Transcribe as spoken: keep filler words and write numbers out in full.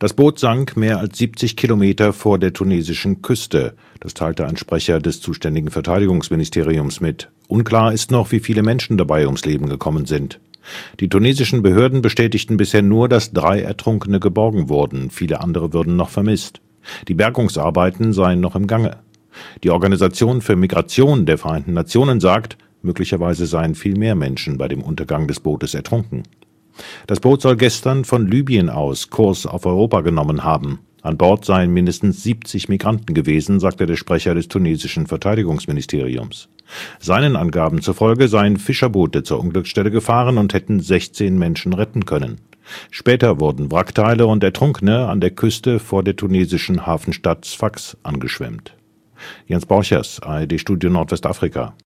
Das Boot sank mehr als siebzig Kilometer vor der tunesischen Küste. Das teilte ein Sprecher des zuständigen Verteidigungsministeriums mit. Unklar ist noch, wie viele Menschen dabei ums Leben gekommen sind. Die tunesischen Behörden bestätigten bisher nur, dass drei Ertrunkene geborgen wurden. Viele andere würden noch vermisst. Die Bergungsarbeiten seien noch im Gange. Die Organisation für Migration der Vereinten Nationen sagt, möglicherweise seien viel mehr Menschen bei dem Untergang des Bootes ertrunken. Das Boot soll gestern von Libyen aus Kurs auf Europa genommen haben. An Bord seien mindestens siebzig Migranten gewesen, sagte der Sprecher des tunesischen Verteidigungsministeriums. Seinen Angaben zufolge seien Fischerboote zur Unglücksstelle gefahren und hätten sechzehn Menschen retten können. Später wurden Wrackteile und Ertrunkene an der Küste vor der tunesischen Hafenstadt Sfax angeschwemmt. Jens Borchers, A R D-Studio Nordwestafrika.